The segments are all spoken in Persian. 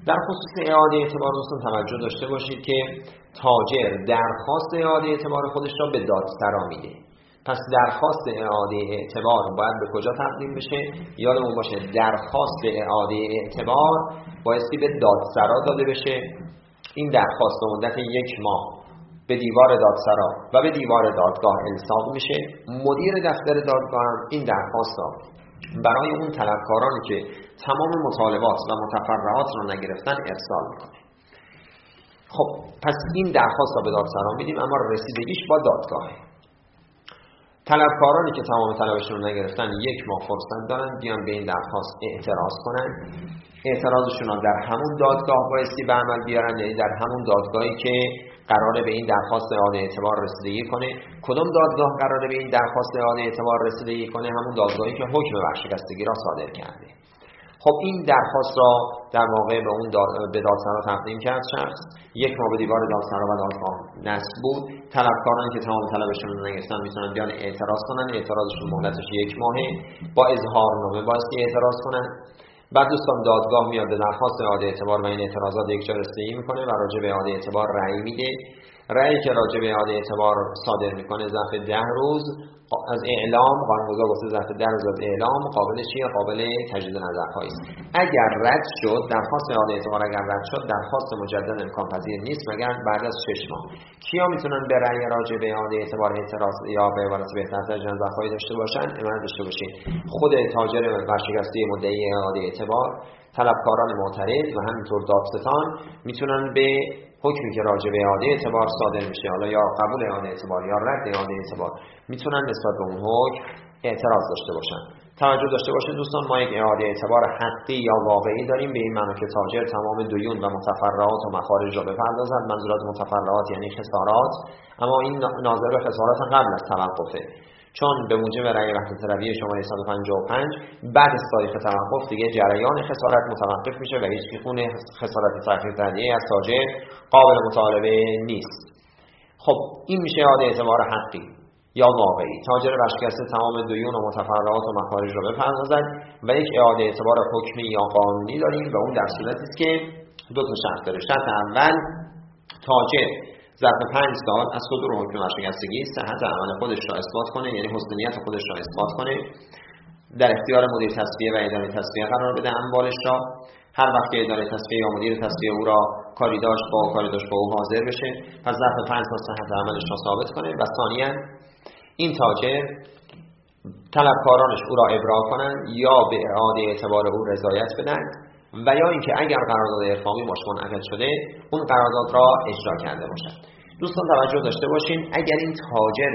در خصوص اعاده اعتبار دوستان توجه داشته باشید که تاجر درخواست اعاده اعتبار خودش را به دادسرا میده. پس درخواست اعاده اعتبار باید به کجا تقدیم بشه؟ یادمون باشه درخواست اعاده اعتبار بایستی به دادسرا داده بشه. این درخواست به مدت 1 ماه به دیوار دادسرا و به دیوار دادگاه الصاق میشه. مدیر دفتر دادگاه هم این درخواست را برای اون طلبکارانی که تمام مطالبات و متفرعات را نگرفتن ارسال میکنه. خب پس این درخواست را به دادسرا میدیم، اما رسیدگیش با دادگاهه. طلبکارانی که تمام طلبشون رو نگرفتن 1 ماه فرصت دارن بیان به این درخواست اعتراض کنن. اعتراضشون رو در همون دادگاه بایستی به عمل بیارن، یعنی در همون دادگاهی که قراره به این درخواست اعاده اعتبار رسیدگی کنه. کدوم دادگاه قراره به این درخواست اعاده اعتبار رسیدگی کنه؟ همون دادگاهی که حکم ورشکستگی را صادر کرده. خب این درخواست را در واقع به اون به دادسرا تقدیم کرد شخص. 1 ماه به دیوار دادسرا و دادگاه نصب بود. طلبکارانی که تمام طلبشون رو نگرفتن میتونن بیان اعتراض کنن. اعتراضشون مهلتش 1 ماهه. با اظهارنامه بایستی اعتراض کنن. بعد دوستان دادگاه میاد به درخواست اعاده اعتبار و این اعتراضات یکجا رسیدگی میکنه و راجع به اعاده اعتبار رأی میده. رأیی که راجع به اعاده اعتبار صادر میکنه ظرف 10 روز از اعلام، قانونگذار گفته ظرف 10 روز از اعلام قابل چیه؟ قابل تجدید نظرخواهی است. اگر رد شد درخواست اعاده اعتبار، اگر رد شد درخواست مجدد امکان پذیر نیست مگر بعد از 6 ماه. کیا میتونن به رأی راجع به اعاده اعتبار اعتراض یا به عبارت بهتر تجدید نظرخواهی داشته باشن؟ امانت داشته باشین خود تاجر ورشکسته مدعی اعاده اعتبار، طلبکاران معترض و همینطور دادستان میتونن به حکمی که راجع به اعاده اعتبار صادر میشه، حالا یا قبول اعاده اعتبار یا رد اعاده اعتبار، میتونن نسبت به اون حکم اعتراض داشته باشن. توجه داشته باشید دوستان، ما یک اعاده اعتبار حقی یا واقعی داریم، به این معنی که تاجر تمام دیون و متفرعات و مخارج را بپردازد. منظورات متفرعات یعنی خسارات، اما این ناظر به خسارات قبل از توقفه، چون به موجب رأی وحدت رویه شماره 155 بعد از تاریخ توقف دیگه جریان خسارت متوقف میشه و هیچ خون خسارت تأخیر دهنده از تاجر قابل مطالبه نیست. خب این میشه اعاده اعتبار حقی یا واقعی. تاجر ورشکسته تمام دیون و متفرعات و مخارج را بپردازد. و یک اعاده اعتبار حکمی یا قانونی داریم و اون در صورتی است که 2 تا شرط داره. شرط اول، تاجر ظرف 5 سال از صدور حکم ورشکستگی صحت عمل خودش را اثبات کنه، یعنی حسن نیت خودش را اثبات کنه، در اختیار مدیر تصفیه و اداره تصفیه قرار بده اموالش را. هر وقت که اداره تصفیه یا مدیر تصفیه او را کاری داشت با او حاضر بشه، پس ظرف 5 سال صحت عملش را ثابت کنه. و ثانیاً این تاجر طلبکارانش او را ابراء کنند یا به اعاده اعتبار او رضایت بدن، و یا اینکه اگر قرارداد ارفاقی باش منعقد شده اون قرارداد را اجرا کرده باشد. دوستان توجه داشته باشین، اگر این تاجر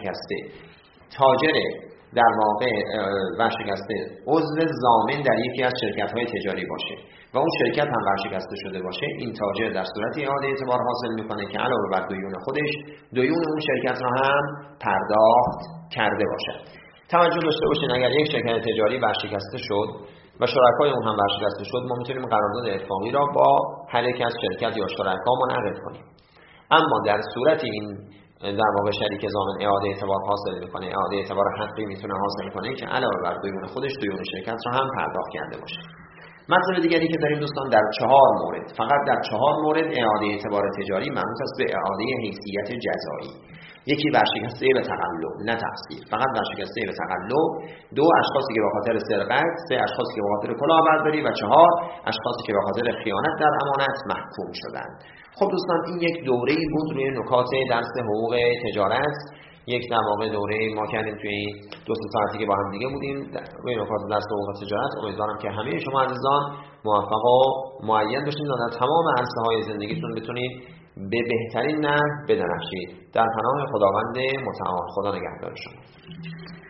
در واقع ورشکسته عضو ضامن در یکی از شرکت‌های تجاری باشه و اون شرکت هم ورشکسته شده باشه، این تاجر در صورت اعاده اعتبار حاصل میکنه که علاوه بر دیون خودش دیون اون شرکت را هم پرداخت کرده باشد. توجه داشته باشین اگر یک شرکت تجاری ورشکسته شد و شرکای اون هم ورشکسته شد، ما میتونیم قرارداد ارفاقی را با هر یک از شرکت یا شرکا منعقد کنیم. اما در صورت این در واقع شریک ضامن اعاده اعتبار حاصل میکنه، اعاده اعتبار حقی میتونه حاصل کنه که علاوه بر دیون خودش دیون شرکت را هم پرداخت کرده باشه. مطلب دیگری که داریم دوستان، در 4 مورد، فقط در 4 مورد اعاده اعتبار تجاری مربوط است به اعاده حیثیت جزایی. یکی ورشکسته به تقلب نه تقصیر، فقط ورشکسته به تقلب. 2 اشخاصی که به خاطر سرقت، 3 اشخاصی که به خاطر کلاهبرداری و 4 اشخاصی که به خاطر خیانت در امانت محکوم شدند. خب دوستان این یک دوره‌ای بود روی نکات درس حقوق تجارت. یک در واقع دوره ما کردیم توی این 2 ساعتی که با هم دیگه بودیم روی نکات درس حقوق تجارت. امیدوارم که همه شما عزیزان موفق و معین باشید و در تمام عرصه‌های زندگیتون بتونید به بهترین نحو بدرخشید. در پناه خداوند متعال. خدا نگهدار شما.